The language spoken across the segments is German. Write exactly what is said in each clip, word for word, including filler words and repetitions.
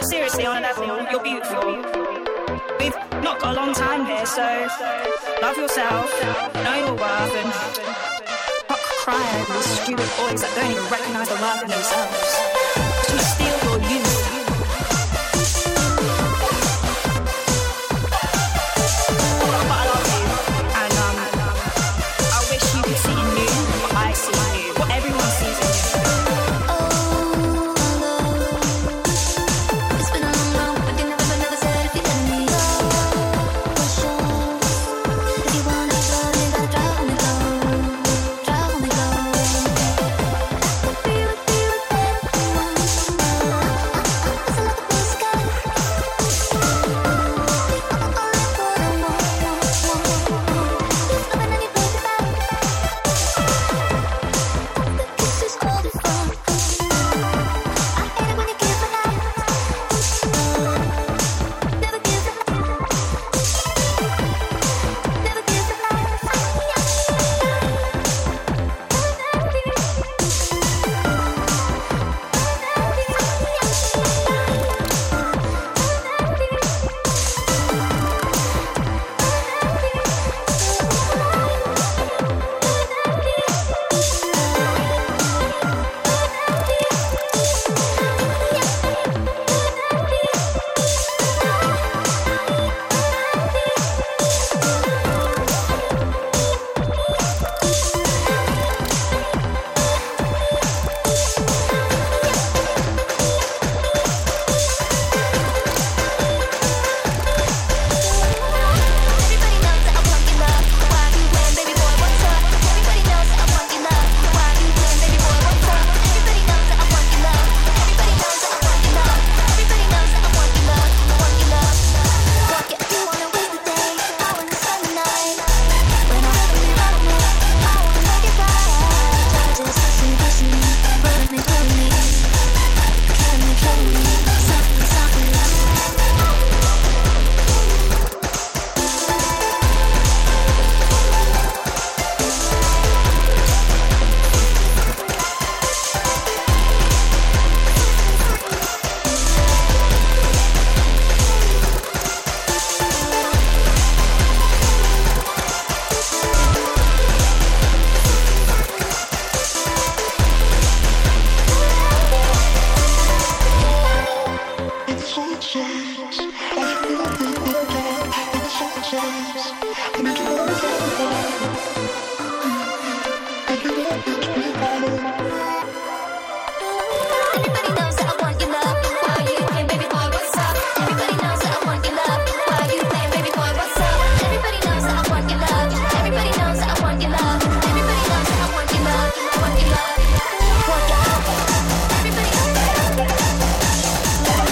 seriously, on a level, you're beautiful. We've not got a long time here, so love yourself, know your worth, and not cry over these stupid boys that don't even recognise the worth in themselves. To steal your youth. But I love you, and um, I wish you could see in you what I see in you, what everyone sees in you.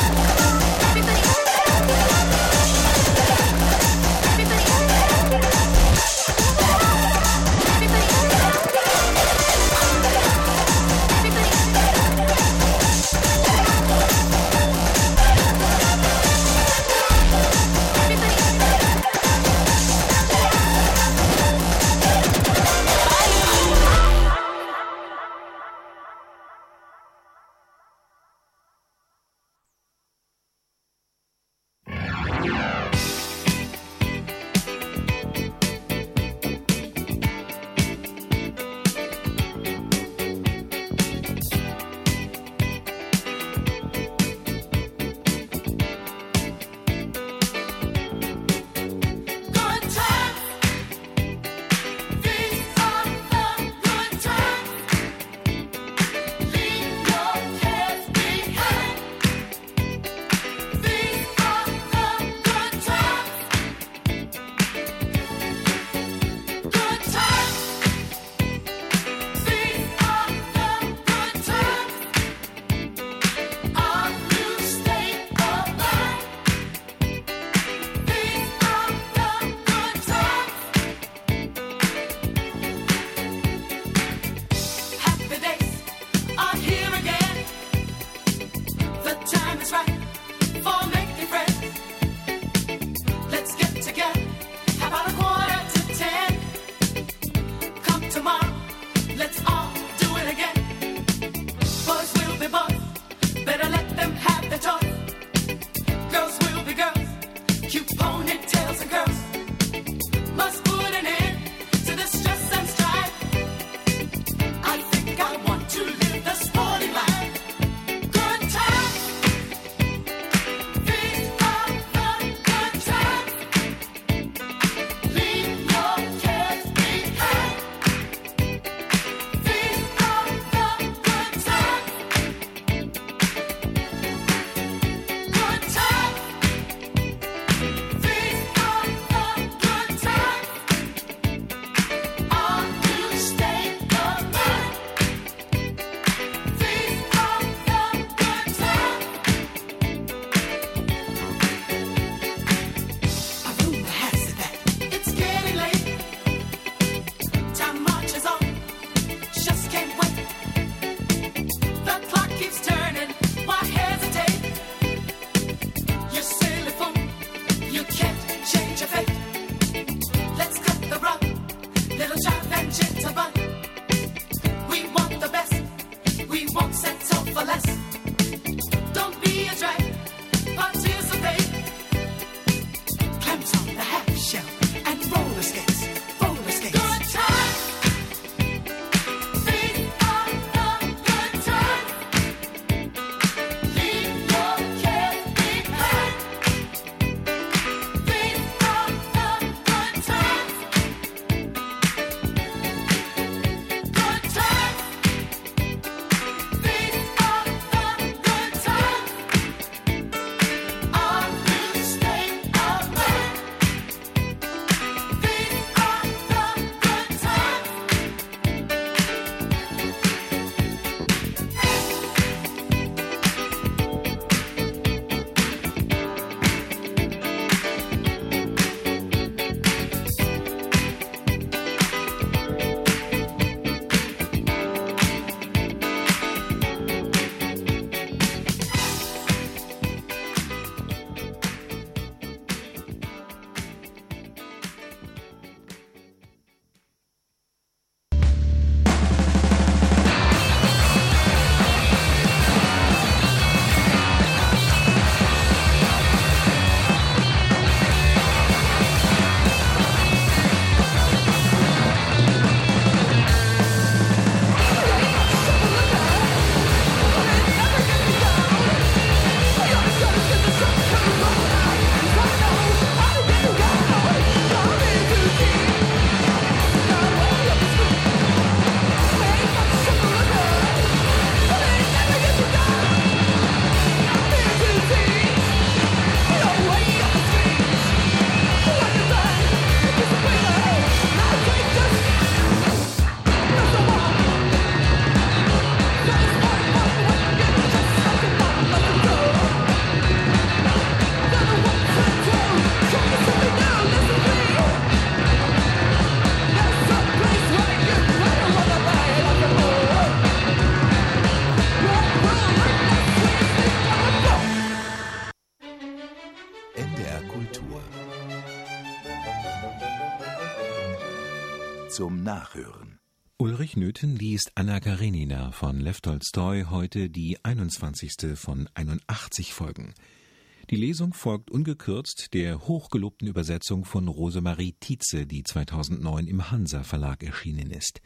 Everybody zum Nachhören. Ulrich Nöthen liest Anna Karenina von Lew Tolstoi, heute die einundzwanzigste von einundachtzig Folgen. Die Lesung folgt ungekürzt der hochgelobten Übersetzung von Rosemarie Tietze, die zweitausendneun im Hansa Verlag erschienen ist.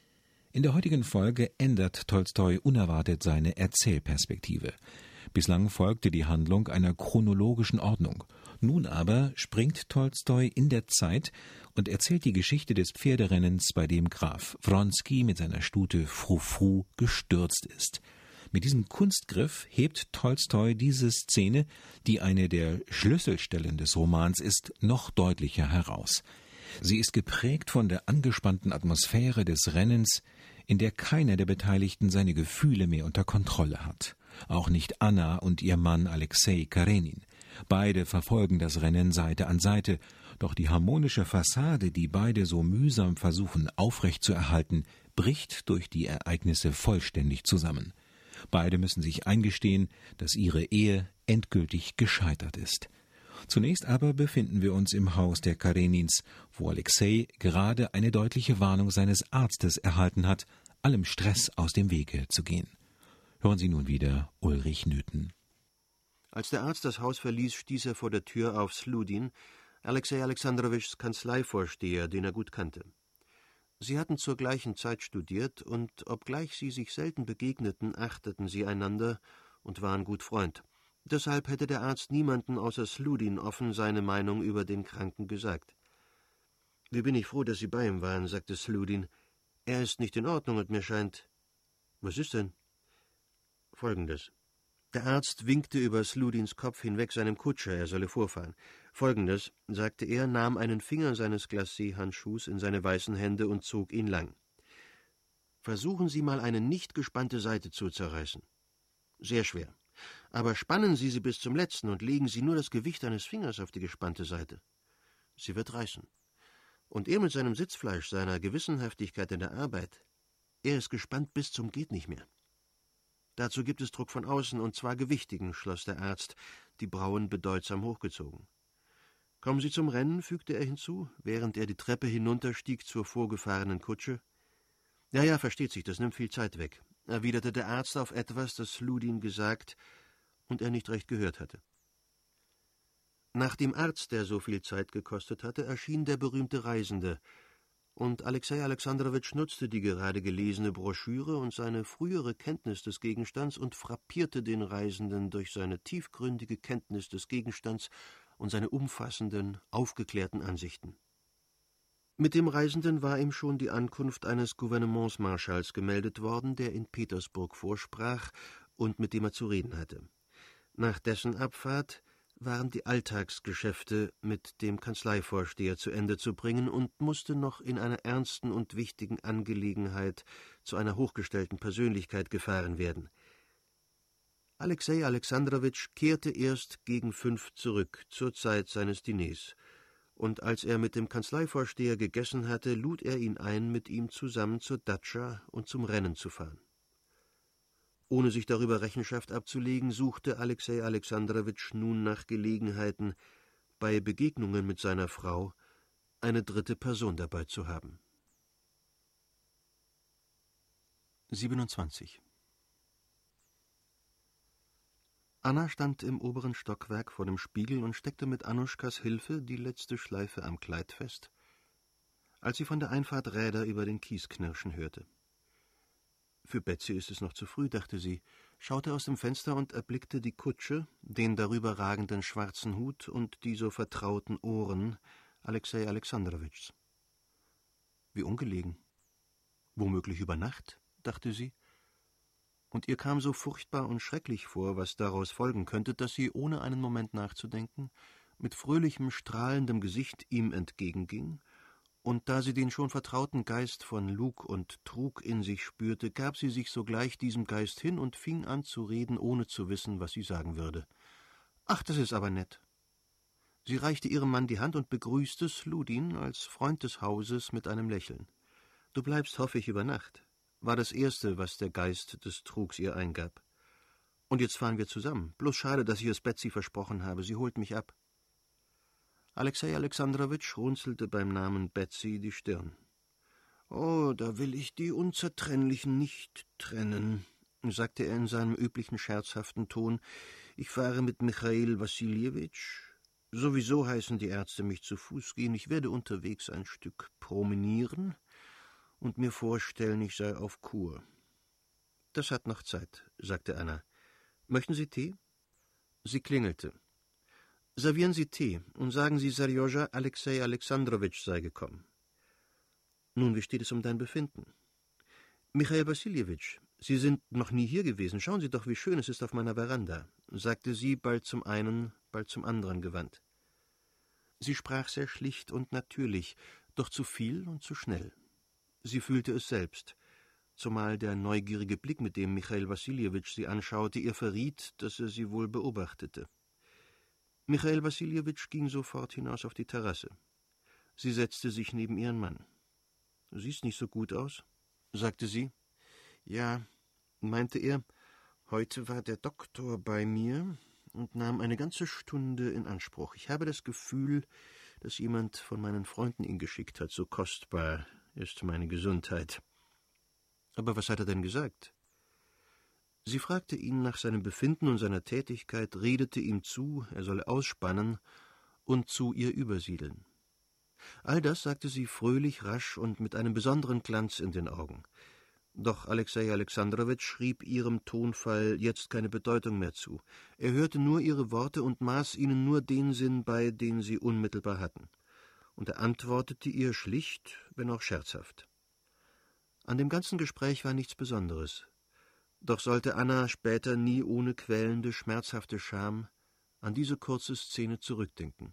In der heutigen Folge ändert Tolstoi unerwartet seine Erzählperspektive. Bislang folgte die Handlung einer chronologischen Ordnung. Nun aber springt Tolstoi in der Zeit und erzählt die Geschichte des Pferderennens, bei dem Graf Wronski mit seiner Stute Frou-Frou gestürzt ist. Mit diesem Kunstgriff hebt Tolstoi diese Szene, die eine der Schlüsselstellen des Romans ist, noch deutlicher heraus. Sie ist geprägt von der angespannten Atmosphäre des Rennens, in der keiner der Beteiligten seine Gefühle mehr unter Kontrolle hat. Auch nicht Anna und ihr Mann Alexei Karenin. Beide verfolgen das Rennen Seite an Seite, doch die harmonische Fassade, die beide so mühsam versuchen aufrechtzuerhalten, bricht durch die Ereignisse vollständig zusammen. Beide müssen sich eingestehen, dass ihre Ehe endgültig gescheitert ist. Zunächst aber befinden wir uns im Haus der Karenins, wo Alexei gerade eine deutliche Warnung seines Arztes erhalten hat, allem Stress aus dem Wege zu gehen. Hören Sie nun wieder Ulrich Nöthen. Als der Arzt das Haus verließ, stieß er vor der Tür auf Sludin, Alexei Alexandrowitschs Kanzleivorsteher, den er gut kannte. Sie hatten zur gleichen Zeit studiert, und obgleich sie sich selten begegneten, achteten sie einander und waren gut Freund. Deshalb hätte der Arzt niemanden außer Sludin offen seine Meinung über den Kranken gesagt. »Wie bin ich froh, dass Sie bei ihm waren«, sagte Sludin. »Er ist nicht in Ordnung und mir scheint...« »Was ist denn?« »Folgendes.« Der Arzt winkte über Sludins Kopf hinweg seinem Kutscher, er solle vorfahren. »Folgendes«, sagte er, nahm einen Finger seines Glacé-Handschuhs in seine weißen Hände und zog ihn lang. »Versuchen Sie mal, eine nicht gespannte Seite zu zerreißen. Sehr schwer. Aber spannen Sie sie bis zum letzten und legen Sie nur das Gewicht eines Fingers auf die gespannte Seite. Sie wird reißen. Und er mit seinem Sitzfleisch, seiner Gewissenhaftigkeit in der Arbeit, er ist gespannt bis zum Gehtnichtmehr. Dazu gibt es Druck von außen, und zwar gewichtigen«, schloss der Arzt, die Brauen bedeutsam hochgezogen. »Kommen Sie zum Rennen«, fügte er hinzu, während er die Treppe hinunterstieg zur vorgefahrenen Kutsche. »Ja, ja, versteht sich, das nimmt viel Zeit weg«, erwiderte der Arzt auf etwas, das Sludin gesagt und er nicht recht gehört hatte. Nach dem Arzt, der so viel Zeit gekostet hatte, erschien der berühmte Reisende, und Alexei Alexandrowitsch nutzte die gerade gelesene Broschüre und seine frühere Kenntnis des Gegenstands und frappierte den Reisenden durch seine tiefgründige Kenntnis des Gegenstands und seine umfassenden, aufgeklärten Ansichten. Mit dem Reisenden war ihm schon die Ankunft eines Gouvernementsmarschalls gemeldet worden, der in Petersburg vorsprach und mit dem er zu reden hatte. Nach dessen Abfahrt waren die Alltagsgeschäfte mit dem Kanzleivorsteher zu Ende zu bringen und musste noch in einer ernsten und wichtigen Angelegenheit zu einer hochgestellten Persönlichkeit gefahren werden. Alexei Alexandrowitsch kehrte erst gegen fünf zurück, zur Zeit seines Diners, und als er mit dem Kanzleivorsteher gegessen hatte, lud er ihn ein, mit ihm zusammen zur Datscha und zum Rennen zu fahren. Ohne sich darüber Rechenschaft abzulegen, suchte Alexei Alexandrowitsch nun nach Gelegenheiten, bei Begegnungen mit seiner Frau eine dritte Person dabei zu haben. siebenundzwanzig. Anna stand im oberen Stockwerk vor dem Spiegel und steckte mit Annuschkas Hilfe die letzte Schleife am Kleid fest, als sie von der Einfahrt Räder über den Kies knirschen hörte. Für Betsy ist es noch zu früh, dachte sie, schaute aus dem Fenster und erblickte die Kutsche, den darüber ragenden schwarzen Hut und die so vertrauten Ohren Alexei Alexandrowitschs. Wie ungelegen. Womöglich über Nacht, dachte sie, und ihr kam so furchtbar und schrecklich vor, was daraus folgen könnte, dass sie, ohne einen Moment nachzudenken, mit fröhlichem, strahlendem Gesicht ihm entgegenging, und da sie den schon vertrauten Geist von Lug und Trug in sich spürte, gab sie sich sogleich diesem Geist hin und fing an zu reden, ohne zu wissen, was sie sagen würde. »Ach, das ist aber nett.« Sie reichte ihrem Mann die Hand und begrüßte Sludin als Freund des Hauses mit einem Lächeln. »Du bleibst, hoffe ich, über Nacht«, war das Erste, was der Geist des Trugs ihr eingab. »Und jetzt fahren wir zusammen. Bloß schade, dass ich es Betsy versprochen habe. Sie holt mich ab.« Alexei Alexandrowitsch runzelte beim Namen Betsy die Stirn. »Oh, da will ich die Unzertrennlichen nicht trennen«, sagte er in seinem üblichen scherzhaften Ton. »Ich fahre mit Michail Wassiljewitsch. Sowieso heißen die Ärzte mich zu Fuß gehen. Ich werde unterwegs ein Stück promenieren und mir vorstellen, ich sei auf Kur.« »Das hat noch Zeit«, sagte Anna. »Möchten Sie Tee?« Sie klingelte. »Servieren Sie Tee und sagen Sie Serjoja, Alexei Alexandrowitsch sei gekommen.« »Nun, wie steht es um dein Befinden?« »Michail Wassiljewitsch, Sie sind noch nie hier gewesen. Schauen Sie doch, wie schön es ist auf meiner Veranda«, sagte sie, bald zum einen, bald zum anderen gewandt. Sie sprach sehr schlicht und natürlich, doch zu viel und zu schnell. Sie fühlte es selbst, zumal der neugierige Blick, mit dem Michail Wassiljewitsch sie anschaute, ihr verriet, dass er sie wohl beobachtete. Michail Wassiljewitsch ging sofort hinaus auf die Terrasse. Sie setzte sich neben ihren Mann. »Du siehst nicht so gut aus«, sagte sie. »Ja«, meinte er, »heute war der Doktor bei mir und nahm eine ganze Stunde in Anspruch. Ich habe das Gefühl, dass jemand von meinen Freunden ihn geschickt hat. So kostbar ist meine Gesundheit.« »Aber was hat er denn gesagt?« Sie fragte ihn nach seinem Befinden und seiner Tätigkeit, redete ihm zu, er solle ausspannen und zu ihr übersiedeln. All das sagte sie fröhlich, rasch und mit einem besonderen Glanz in den Augen. Doch Alexei Alexandrowitsch schrieb ihrem Tonfall jetzt keine Bedeutung mehr zu. Er hörte nur ihre Worte und maß ihnen nur den Sinn bei, den sie unmittelbar hatten. Und er antwortete ihr schlicht, wenn auch scherzhaft. An dem ganzen Gespräch war nichts Besonderes. Doch sollte Anna später nie ohne quälende, schmerzhafte Scham an diese kurze Szene zurückdenken.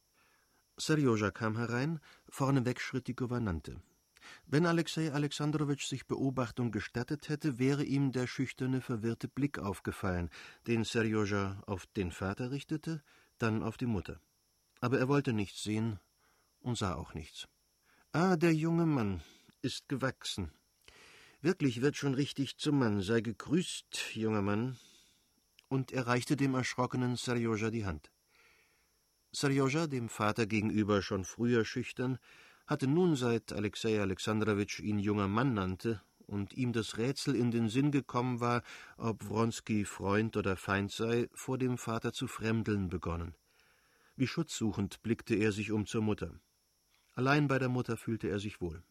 Serjoja kam herein, vorneweg schritt die Gouvernante. Wenn Alexei Alexandrowitsch sich Beobachtung gestattet hätte, wäre ihm der schüchterne, verwirrte Blick aufgefallen, den Serjoja auf den Vater richtete, dann auf die Mutter. Aber er wollte nichts sehen und sah auch nichts. »Ah, der junge Mann ist gewachsen. Wirklich wird schon richtig zum Mann. Sei gegrüßt, junger Mann.« Und er reichte dem erschrockenen Serjoja die Hand. Serjoja, dem Vater gegenüber schon früher schüchtern, hatte nun, seit Alexei Alexandrowitsch ihn junger Mann nannte und ihm das Rätsel in den Sinn gekommen war, ob Wronski Freund oder Feind sei, vor dem Vater zu fremdeln begonnen. Wie schutzsuchend blickte er sich um zur Mutter. Allein bei der Mutter fühlte er sich wohl.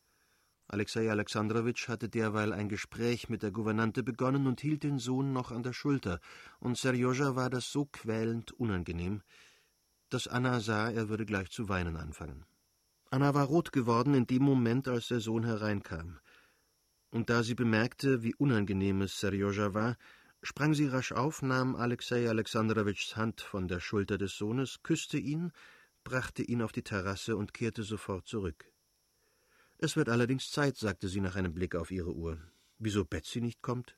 Alexei Alexandrowitsch hatte derweil ein Gespräch mit der Gouvernante begonnen und hielt den Sohn noch an der Schulter, und Serjoja war das so quälend unangenehm, dass Anna sah, er würde gleich zu weinen anfangen. Anna war rot geworden in dem Moment, als der Sohn hereinkam. Und da sie bemerkte, wie unangenehm es Serjoja war, sprang sie rasch auf, nahm Alexei Alexandrowitschs Hand von der Schulter des Sohnes, küsste ihn, brachte ihn auf die Terrasse und kehrte sofort zurück. »Es wird allerdings Zeit«, sagte sie nach einem Blick auf ihre Uhr. »Wieso Betsy nicht kommt?«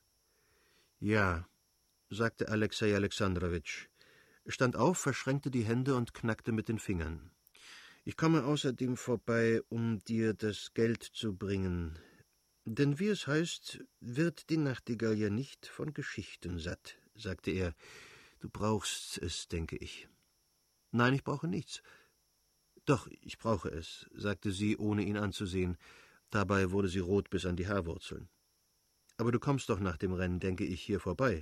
»Ja«, sagte Alexei Alexandrowitsch, stand auf, verschränkte die Hände und knackte mit den Fingern. »Ich komme außerdem vorbei, um dir das Geld zu bringen. Denn wie es heißt, wird die Nachtigall ja nicht von Geschichten satt«, sagte er. »Du brauchst es, denke ich.« »Nein, ich brauche nichts.« »Doch, ich brauche es«, sagte sie, ohne ihn anzusehen. Dabei wurde sie rot bis an die Haarwurzeln. »Aber du kommst doch nach dem Rennen, denke ich, hier vorbei.«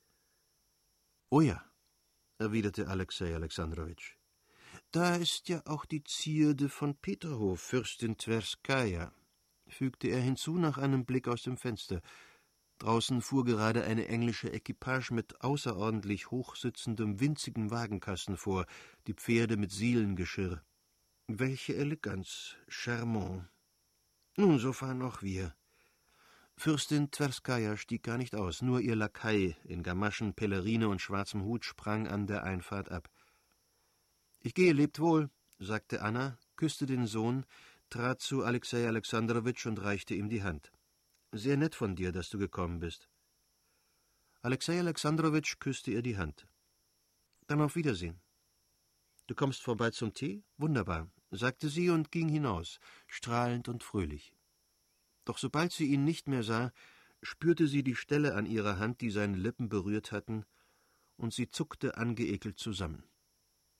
»Oh ja«, erwiderte Alexei Alexandrowitsch. »Da ist ja auch die Zierde von Peterhof, Fürstin Twerskaja«, fügte er hinzu nach einem Blick aus dem Fenster. Draußen fuhr gerade eine englische Equipage mit außerordentlich hochsitzendem, winzigem Wagenkasten vor, die Pferde mit Sielengeschirr. »Welche Eleganz, charmant. Nun, so fahren auch wir.« Fürstin Twerskaja stieg gar nicht aus, nur ihr Lakai in Gamaschen, Pelerine und schwarzem Hut sprang an der Einfahrt ab. »Ich gehe, lebt wohl«, sagte Anna, küsste den Sohn, trat zu Alexei Alexandrowitsch und reichte ihm die Hand. »Sehr nett von dir, dass du gekommen bist.« Alexei Alexandrowitsch küsste ihr die Hand. »Dann auf Wiedersehen.« »Du kommst vorbei zum Tee? Wunderbar«, sagte sie und ging hinaus, strahlend und fröhlich. Doch sobald sie ihn nicht mehr sah, spürte sie die Stelle an ihrer Hand, die seine Lippen berührt hatten, und sie zuckte angeekelt zusammen.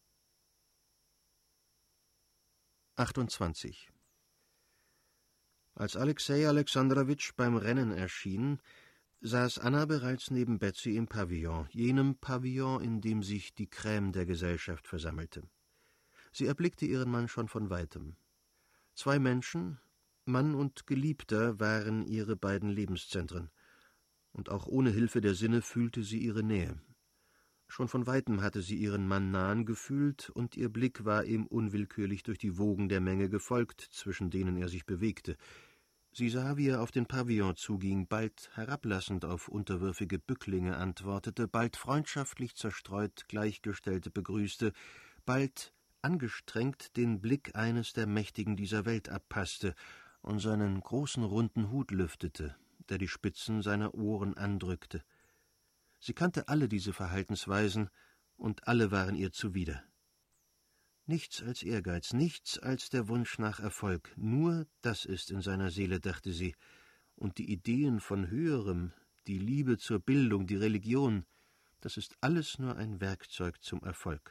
achtundzwanzig. Als Alexei Alexandrowitsch beim Rennen erschien, saß Anna bereits neben Betsy im Pavillon, jenem Pavillon, in dem sich die Crème der Gesellschaft versammelte. Sie erblickte ihren Mann schon von weitem. Zwei Menschen, Mann und Geliebter, waren ihre beiden Lebenszentren, und auch ohne Hilfe der Sinne fühlte sie ihre Nähe. Schon von weitem hatte sie ihren Mann nahen gefühlt, und ihr Blick war ihm unwillkürlich durch die Wogen der Menge gefolgt, zwischen denen er sich bewegte. Sie sah, wie er auf den Pavillon zuging, bald herablassend auf unterwürfige Bücklinge antwortete, bald freundschaftlich zerstreut Gleichgestellte begrüßte, bald angestrengt den Blick eines der Mächtigen dieser Welt abpasste und seinen großen runden Hut lüftete, der die Spitzen seiner Ohren andrückte. Sie kannte alle diese Verhaltensweisen, und alle waren ihr zuwider. Nichts als Ehrgeiz, nichts als der Wunsch nach Erfolg, nur das ist in seiner Seele, dachte sie, und die Ideen von Höherem, die Liebe zur Bildung, die Religion, das ist alles nur ein Werkzeug zum Erfolg.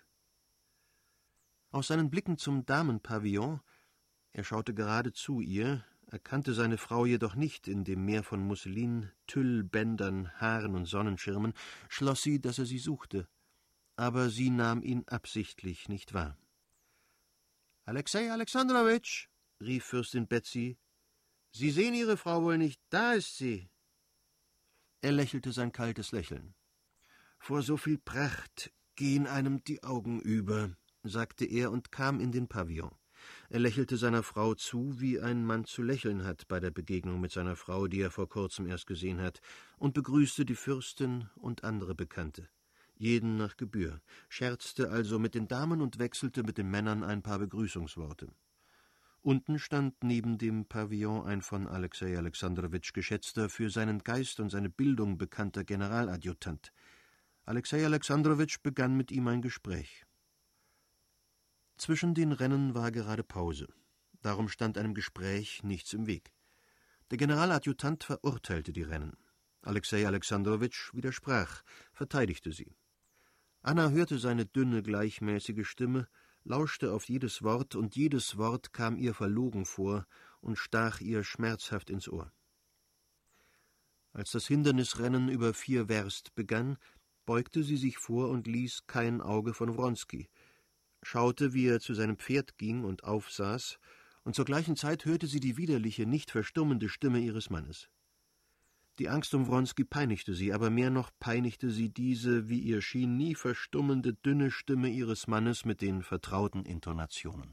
Aus seinen Blicken zum Damenpavillon, er schaute gerade zu ihr, erkannte seine Frau jedoch nicht in dem Meer von Musselin, Tüll, Bändern, Haaren und Sonnenschirmen, schloss sie, dass er sie suchte, aber sie nahm ihn absichtlich nicht wahr. »Alexei Alexandrowitsch«, rief Fürstin Betsy, »Sie sehen Ihre Frau wohl nicht, da ist sie.« Er lächelte sein kaltes Lächeln. »Vor so viel Pracht gehen einem die Augen über«, sagte er und kam in den Pavillon. Er lächelte seiner Frau zu, wie ein Mann zu lächeln hat bei der Begegnung mit seiner Frau, die er vor kurzem erst gesehen hat, und begrüßte die Fürstin und andere Bekannte, jeden nach Gebühr, scherzte also mit den Damen und wechselte mit den Männern ein paar Begrüßungsworte. Unten stand neben dem Pavillon ein von Alexei Alexandrowitsch geschätzter, für seinen Geist und seine Bildung bekannter Generaladjutant. Alexei Alexandrowitsch begann mit ihm ein Gespräch. Zwischen den Rennen war gerade Pause. Darum stand einem Gespräch nichts im Weg. Der Generaladjutant verurteilte die Rennen. Alexei Alexandrowitsch widersprach, verteidigte sie. Anna hörte seine dünne, gleichmäßige Stimme, lauschte auf jedes Wort, und jedes Wort kam ihr verlogen vor und stach ihr schmerzhaft ins Ohr. Als das Hindernisrennen über vier Werst begann, beugte sie sich vor und ließ kein Auge von Wronski, schaute, wie er zu seinem Pferd ging und aufsaß, und zur gleichen Zeit hörte sie die widerliche, nicht verstummende Stimme ihres Mannes. Die Angst um Wronski peinigte sie, aber mehr noch peinigte sie diese, wie ihr schien, nie verstummende, dünne Stimme ihres Mannes mit den vertrauten Intonationen.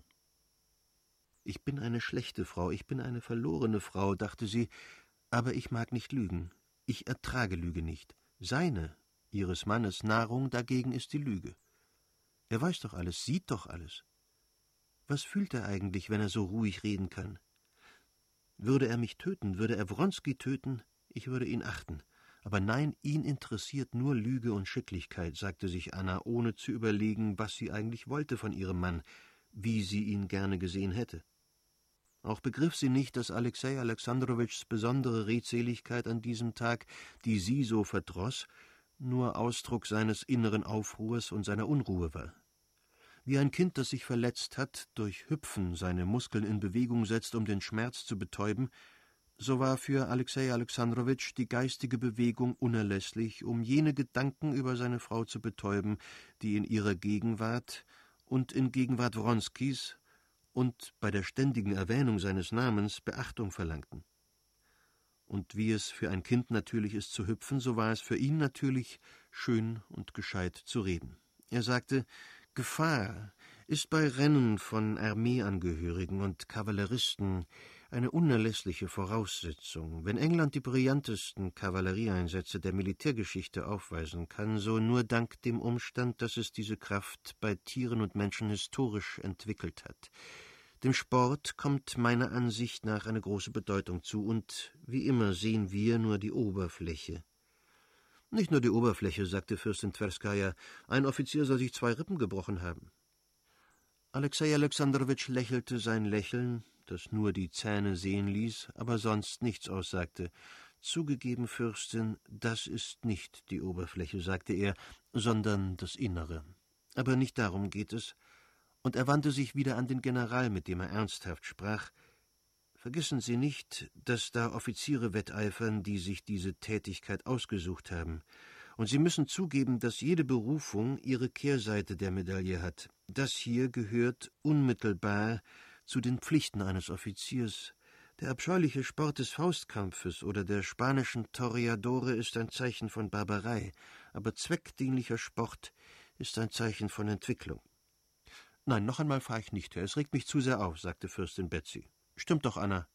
»Ich bin eine schlechte Frau, ich bin eine verlorene Frau«, dachte sie, »aber ich mag nicht lügen. Ich ertrage Lüge nicht. Seine, ihres Mannes, Nahrung dagegen ist die Lüge. Er weiß doch alles, sieht doch alles. Was fühlt er eigentlich, wenn er so ruhig reden kann? Würde er mich töten, würde er Wronski töten, ich würde ihn achten. Aber nein, ihn interessiert nur Lüge und Schicklichkeit«, sagte sich Anna, ohne zu überlegen, was sie eigentlich wollte von ihrem Mann, wie sie ihn gerne gesehen hätte. Auch begriff sie nicht, dass Alexei Alexandrowitschs besondere Redseligkeit an diesem Tag, die sie so verdross, nur Ausdruck seines inneren Aufruhrs und seiner Unruhe war. Wie ein Kind, das sich verletzt hat, durch Hüpfen seine Muskeln in Bewegung setzt, um den Schmerz zu betäuben, so war für Alexei Alexandrowitsch die geistige Bewegung unerlässlich, um jene Gedanken über seine Frau zu betäuben, die in ihrer Gegenwart und in Gegenwart Wronskis und bei der ständigen Erwähnung seines Namens Beachtung verlangten. Und wie es für ein Kind natürlich ist zu hüpfen, so war es für ihn natürlich, schön und gescheit zu reden. Er sagte, Gefahr ist bei Rennen von Armeeangehörigen und Kavalleristen eine unerlässliche Voraussetzung. Wenn England die brillantesten Kavallerieeinsätze der Militärgeschichte aufweisen kann, so nur dank dem Umstand, dass es diese Kraft bei Tieren und Menschen historisch entwickelt hat. Dem Sport kommt meiner Ansicht nach eine große Bedeutung zu, und wie immer sehen wir nur die Oberfläche. »Nicht nur die Oberfläche«, sagte Fürstin Twerskaja, »ein Offizier soll sich zwei Rippen gebrochen haben.« Alexei Alexandrowitsch lächelte sein Lächeln, das nur die Zähne sehen ließ, aber sonst nichts aussagte. »Zugegeben, Fürstin, das ist nicht die Oberfläche«, sagte er, »sondern das Innere. Aber nicht darum geht es.« Und er wandte sich wieder an den General, mit dem er ernsthaft sprach. Vergessen Sie nicht, dass da Offiziere wetteifern, die sich diese Tätigkeit ausgesucht haben. Und Sie müssen zugeben, dass jede Berufung ihre Kehrseite der Medaille hat. Das hier gehört unmittelbar zu den Pflichten eines Offiziers. Der abscheuliche Sport des Faustkampfes oder der spanischen Toreadore ist ein Zeichen von Barbarei, aber zweckdienlicher Sport ist ein Zeichen von Entwicklung. »Nein, noch einmal fahre ich nicht, Herr. Es regt mich zu sehr auf«, sagte Fürstin Betsy. »Stimmt doch, Anna?«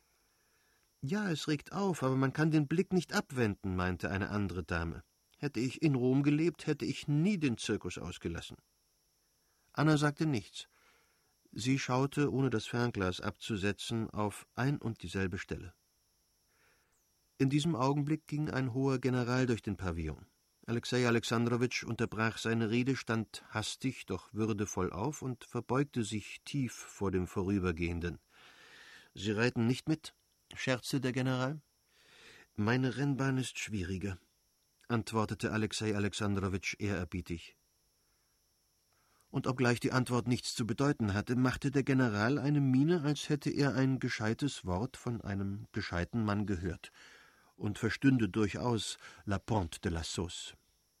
»Ja, es regt auf, aber man kann den Blick nicht abwenden«, meinte eine andere Dame. »Hätte ich in Rom gelebt, hätte ich nie den Zirkus ausgelassen.« Anna sagte nichts. Sie schaute, ohne das Fernglas abzusetzen, auf ein und dieselbe Stelle. In diesem Augenblick ging ein hoher General durch den Pavillon. Alexei Alexandrowitsch unterbrach seine Rede, stand hastig, doch würdevoll auf und verbeugte sich tief vor dem Vorübergehenden. »Sie reiten nicht mit?« scherzte der General. »Meine Rennbahn ist schwieriger«, antwortete Alexei Alexandrowitsch ehrerbietig. Und obgleich die Antwort nichts zu bedeuten hatte, machte der General eine Miene, als hätte er ein gescheites Wort von einem gescheiten Mann gehört und verstünde durchaus la Pointe de la Sauce.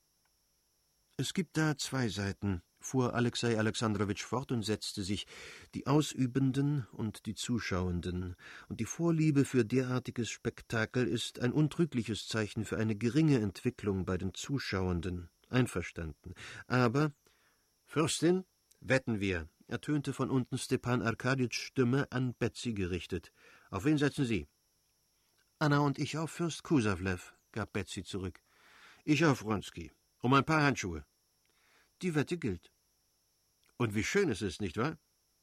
»Es gibt da zwei Seiten«, fuhr Alexei Alexandrowitsch fort und setzte sich, »die Ausübenden und die Zuschauenden, und die Vorliebe für derartiges Spektakel ist ein untrügliches Zeichen für eine geringe Entwicklung bei den Zuschauenden. Einverstanden. Aber »Fürstin, wetten wir«, ertönte von unten Stepan Arkaditschs Stimme an Betsy gerichtet. »Auf wen setzen Sie?« »Anna und ich auf Fürst Kusawlew«, gab Betsy zurück. »Ich auf Wronski. Um ein paar Handschuhe.« »Die Wette gilt.« »Und wie schön es ist, nicht wahr?«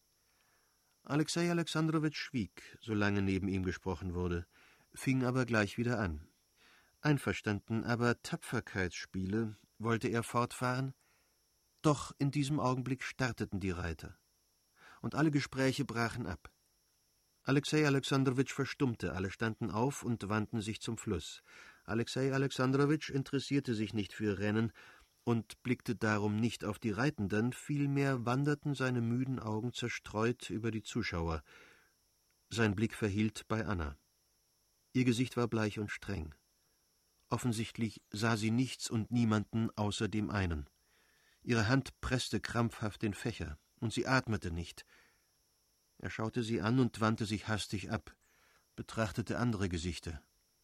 Alexei Alexandrowitsch schwieg, solange neben ihm gesprochen wurde, fing aber gleich wieder an. Einverstanden, aber Tapferkeitsspiele, wollte er fortfahren. Doch in diesem Augenblick starteten die Reiter, und alle Gespräche brachen ab. Alexei Alexandrowitsch verstummte, alle standen auf und wandten sich zum Fluss. Alexei Alexandrowitsch interessierte sich nicht für Rennen und blickte darum nicht auf die Reitenden, vielmehr wanderten seine müden Augen zerstreut über die Zuschauer. Sein Blick verhielt bei Anna. Ihr Gesicht war bleich und streng. Offensichtlich sah sie nichts und niemanden außer dem einen. Ihre Hand presste krampfhaft den Fächer, und sie atmete nicht. Er schaute sie an und wandte sich hastig ab, betrachtete andere Gesichter.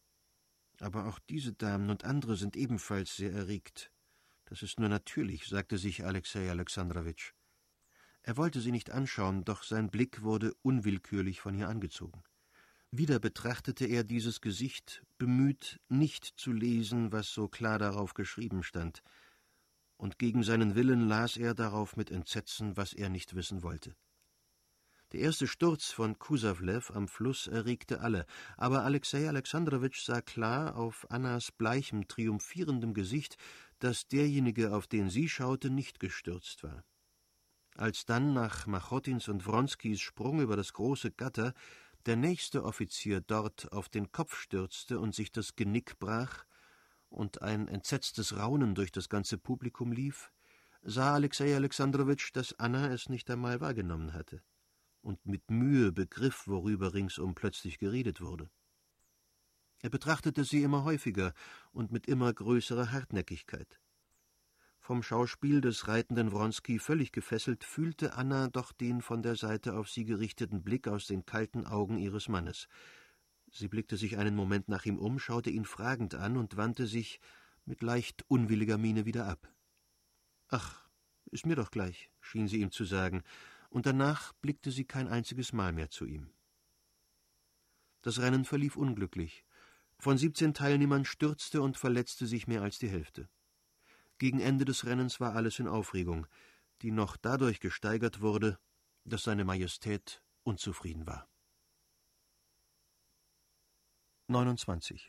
»Aber auch diese Damen und andere sind ebenfalls sehr erregt. Das ist nur natürlich«, sagte sich Alexei Alexandrowitsch. Er wollte sie nicht anschauen, doch sein Blick wurde unwillkürlich von ihr angezogen. Wieder betrachtete er dieses Gesicht, bemüht, nicht zu lesen, was so klar darauf geschrieben stand. Und gegen seinen Willen las er darauf mit Entsetzen, was er nicht wissen wollte. Der erste Sturz von Kusawlew am Fluss erregte alle, aber Alexei Alexandrowitsch sah klar auf Annas bleichem, triumphierendem Gesicht, dass derjenige, auf den sie schaute, nicht gestürzt war. Als dann nach Machotins und Wronskis Sprung über das große Gatter der nächste Offizier dort auf den Kopf stürzte und sich das Genick brach und ein entsetztes Raunen durch das ganze Publikum lief, sah Alexei Alexandrowitsch, dass Anna es nicht einmal wahrgenommen hatte und mit Mühe begriff, worüber ringsum plötzlich geredet wurde. Er betrachtete sie immer häufiger und mit immer größerer Hartnäckigkeit. Vom Schauspiel des reitenden Wronski völlig gefesselt, fühlte Anna doch den von der Seite auf sie gerichteten Blick aus den kalten Augen ihres Mannes. Sie blickte sich einen Moment nach ihm um, schaute ihn fragend an und wandte sich mit leicht unwilliger Miene wieder ab. »Ach, ist mir doch gleich«, schien sie ihm zu sagen, und danach blickte sie kein einziges Mal mehr zu ihm. Das Rennen verlief unglücklich. Von siebzehn Teilnehmern stürzte und verletzte sich mehr als die Hälfte. Gegen Ende des Rennens war alles in Aufregung, die noch dadurch gesteigert wurde, dass seine Majestät unzufrieden war. neunundzwanzig.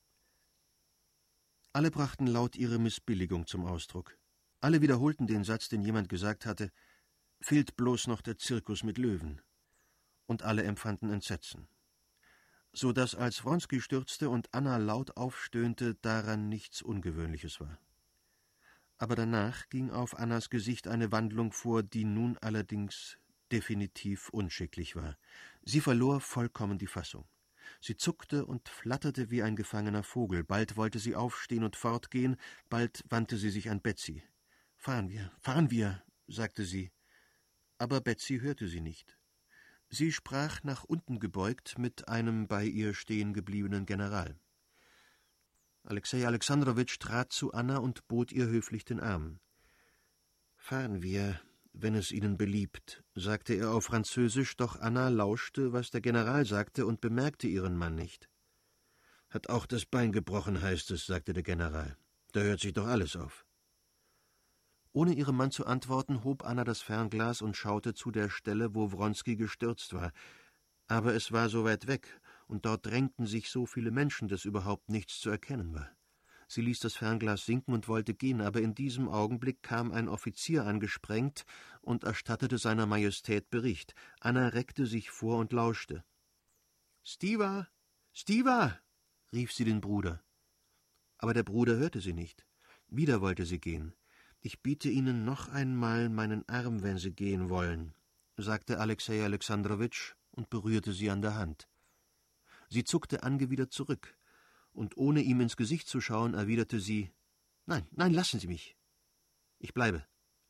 Alle brachten laut ihre Missbilligung zum Ausdruck. Alle wiederholten den Satz, den jemand gesagt hatte: »Fehlt bloß noch der Zirkus mit Löwen.« Und alle empfanden Entsetzen. So dass, als Wronski stürzte und Anna laut aufstöhnte, daran nichts Ungewöhnliches war. Aber danach ging auf Annas Gesicht eine Wandlung vor, die nun allerdings definitiv unschicklich war. Sie verlor vollkommen die Fassung. Sie zuckte und flatterte wie ein gefangener Vogel. Bald wollte sie aufstehen und fortgehen, bald wandte sie sich an Betsy. »Fahren wir, fahren wir«, sagte sie. Aber Betsy hörte sie nicht. Sie sprach nach unten gebeugt mit einem bei ihr stehen gebliebenen General. Alexei Alexandrowitsch trat zu Anna und bot ihr höflich den Arm. »Fahren wir, wenn es Ihnen beliebt«, sagte er auf Französisch, doch Anna lauschte, was der General sagte, und bemerkte ihren Mann nicht. »Hat auch das Bein gebrochen, heißt es«, sagte der General. »Da hört sich doch alles auf.« Ohne ihrem Mann zu antworten, hob Anna das Fernglas und schaute zu der Stelle, wo Wronski gestürzt war. Aber es war so weit weg, und dort drängten sich so viele Menschen, dass überhaupt nichts zu erkennen war. Sie ließ das Fernglas sinken und wollte gehen, aber in diesem Augenblick kam ein Offizier angesprengt und erstattete seiner Majestät Bericht. Anna reckte sich vor und lauschte. »Stiva! Stiva!« rief sie den Bruder. Aber der Bruder hörte sie nicht. Wieder wollte sie gehen. »Ich biete Ihnen noch einmal meinen Arm, wenn Sie gehen wollen«, sagte Alexei Alexandrowitsch und berührte sie an der Hand. Sie zuckte angewidert zurück, und ohne ihm ins Gesicht zu schauen, erwiderte sie, »Nein, nein, lassen Sie mich. Ich bleibe.«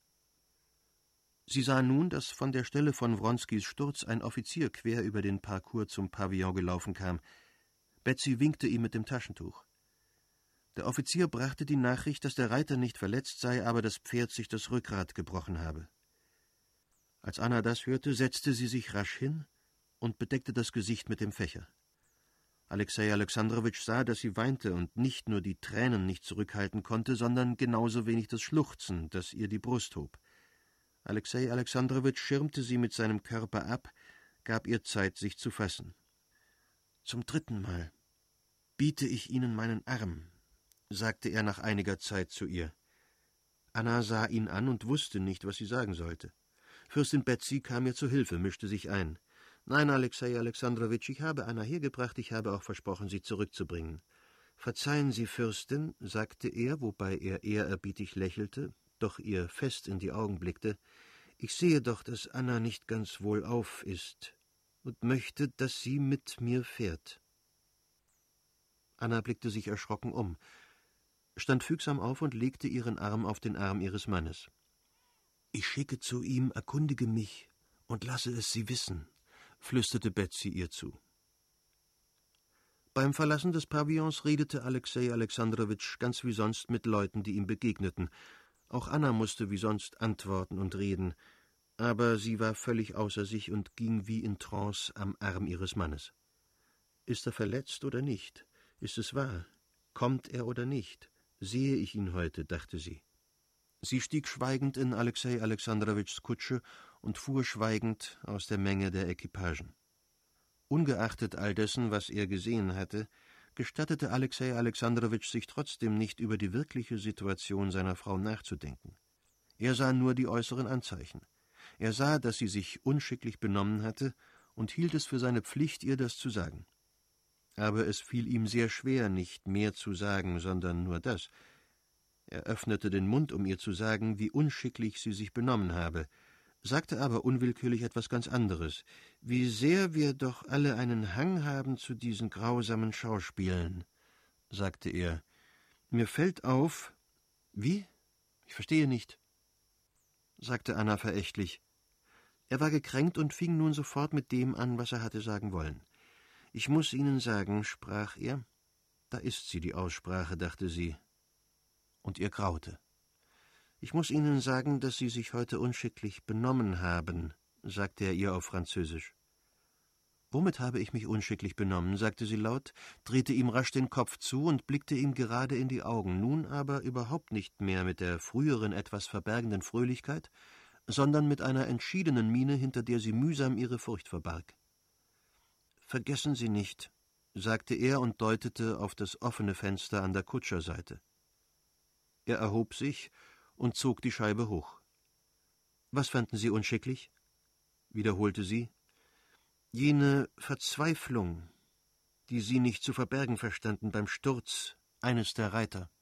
Sie sah nun, dass von der Stelle von Wronskis Sturz ein Offizier quer über den Parcours zum Pavillon gelaufen kam. Betsy winkte ihm mit dem Taschentuch. Der Offizier brachte die Nachricht, dass der Reiter nicht verletzt sei, aber das Pferd sich das Rückgrat gebrochen habe. Als Anna das hörte, setzte sie sich rasch hin und bedeckte das Gesicht mit dem Fächer. Alexei Alexandrowitsch sah, dass sie weinte und nicht nur die Tränen nicht zurückhalten konnte, sondern genauso wenig das Schluchzen, das ihr die Brust hob. Alexei Alexandrowitsch schirmte sie mit seinem Körper ab, gab ihr Zeit, sich zu fassen. »Zum dritten Mal biete ich Ihnen meinen Arm«, sagte er nach einiger Zeit zu ihr. Anna sah ihn an und wusste nicht, was sie sagen sollte. Fürstin Betsy kam ihr zu Hilfe, mischte sich ein. »Nein, Alexei Alexandrowitsch, ich habe Anna hergebracht, ich habe auch versprochen, sie zurückzubringen.« »Verzeihen Sie, Fürstin«, sagte er, wobei er ehrerbietig lächelte, doch ihr fest in die Augen blickte, »ich sehe doch, dass Anna nicht ganz wohlauf ist und möchte, dass sie mit mir fährt.« Anna blickte sich erschrocken um, stand fügsam auf und legte ihren Arm auf den Arm ihres Mannes. »Ich schicke zu ihm, erkundige mich und lasse es Sie wissen«, flüsterte Betsy ihr zu. Beim Verlassen des Pavillons redete Alexei Alexandrowitsch ganz wie sonst mit Leuten, die ihm begegneten. Auch Anna musste wie sonst antworten und reden, aber sie war völlig außer sich und ging wie in Trance am Arm ihres Mannes. »Ist er verletzt oder nicht? Ist es wahr? Kommt er oder nicht? Sehe ich ihn heute?«, dachte sie. Sie stieg schweigend in Alexei Alexandrowitschs Kutsche und fuhr schweigend aus der Menge der Equipagen. Ungeachtet all dessen, was er gesehen hatte, gestattete Alexei Alexandrowitsch sich trotzdem nicht über die wirkliche Situation seiner Frau nachzudenken. Er sah nur die äußeren Anzeichen. Er sah, dass sie sich unschicklich benommen hatte und hielt es für seine Pflicht, ihr das zu sagen. Aber es fiel ihm sehr schwer, nicht mehr zu sagen, sondern nur das. Er öffnete den Mund, um ihr zu sagen, wie unschicklich sie sich benommen habe, sagte aber unwillkürlich etwas ganz anderes. »Wie sehr wir doch alle einen Hang haben zu diesen grausamen Schauspielen«, sagte er. »Mir fällt auf...« »Wie? Ich verstehe nicht«, sagte Anna verächtlich. Er war gekränkt und fing nun sofort mit dem an, was er hatte sagen wollen. »Ich muss Ihnen sagen«, sprach er. »Da ist sie, die Aussprache«, dachte sie. Und ihr graute. »Ich muss Ihnen sagen, dass Sie sich heute unschicklich benommen haben«, sagte er ihr auf Französisch. »Womit habe ich mich unschicklich benommen?«, sagte sie laut, drehte ihm rasch den Kopf zu und blickte ihm gerade in die Augen, nun aber überhaupt nicht mehr mit der früheren etwas verbergenden Fröhlichkeit, sondern mit einer entschiedenen Miene, hinter der sie mühsam ihre Furcht verbarg. »Vergessen Sie nicht«, sagte er und deutete auf das offene Fenster an der Kutscherseite. Er erhob sich und zog die Scheibe hoch. »Was fanden Sie unschicklich?«, wiederholte sie. »Jene Verzweiflung, die Sie nicht zu verbergen verstanden beim Sturz eines der Reiter.«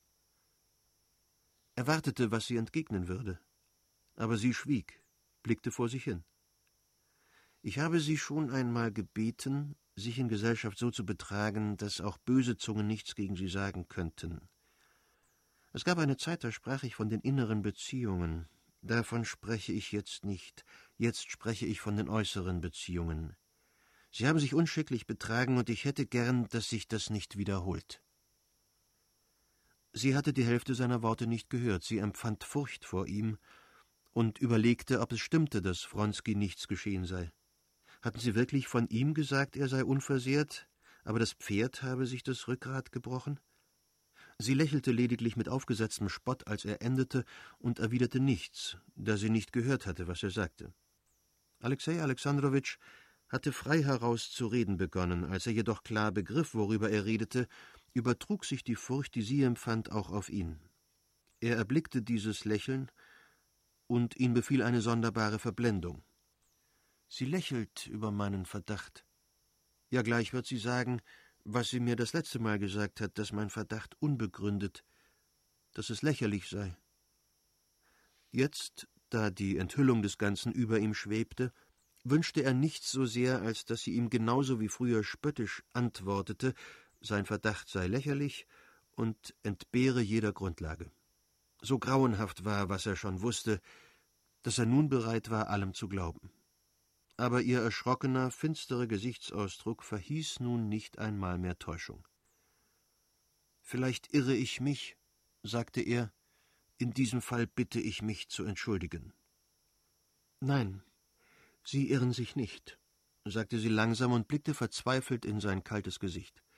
Er wartete, was sie entgegnen würde, aber sie schwieg, blickte vor sich hin. Ich habe Sie schon einmal gebeten, sich in Gesellschaft so zu betragen, dass auch böse Zungen nichts gegen Sie sagen könnten. Es gab eine Zeit, da sprach ich von den inneren Beziehungen. Davon spreche ich jetzt nicht. Jetzt spreche ich von den äußeren Beziehungen. Sie haben sich unschicklich betragen, und ich hätte gern, dass sich das nicht wiederholt. Sie hatte die Hälfte seiner Worte nicht gehört. Sie empfand Furcht vor ihm und überlegte, ob es stimmte, dass Wronski nichts geschehen sei. Hatten sie wirklich von ihm gesagt, er sei unversehrt, aber das Pferd habe sich das Rückgrat gebrochen? Sie lächelte lediglich mit aufgesetztem Spott, als er endete, und erwiderte nichts, da sie nicht gehört hatte, was er sagte. Alexei Alexandrowitsch hatte frei heraus zu reden begonnen. Als er jedoch klar begriff, worüber er redete, übertrug sich die Furcht, die sie empfand, auch auf ihn. Er erblickte dieses Lächeln, und ihn befiel eine sonderbare Verblendung. Sie lächelt über meinen Verdacht. Ja, gleich wird sie sagen, was sie mir das letzte Mal gesagt hat, dass mein Verdacht unbegründet, dass es lächerlich sei. Jetzt, da die Enthüllung des Ganzen über ihm schwebte, wünschte er nichts so sehr, als dass sie ihm genauso wie früher spöttisch antwortete, sein Verdacht sei lächerlich und entbehre jeder Grundlage. So grauenhaft war, was er schon wusste, dass er nun bereit war, allem zu glauben. Aber ihr erschrockener, finsterer Gesichtsausdruck verhieß nun nicht einmal mehr Täuschung. »Vielleicht irre ich mich«, sagte er, »in diesem Fall bitte ich mich zu entschuldigen.« »Nein, Sie irren sich nicht«, sagte sie langsam und blickte verzweifelt in sein kaltes Gesicht.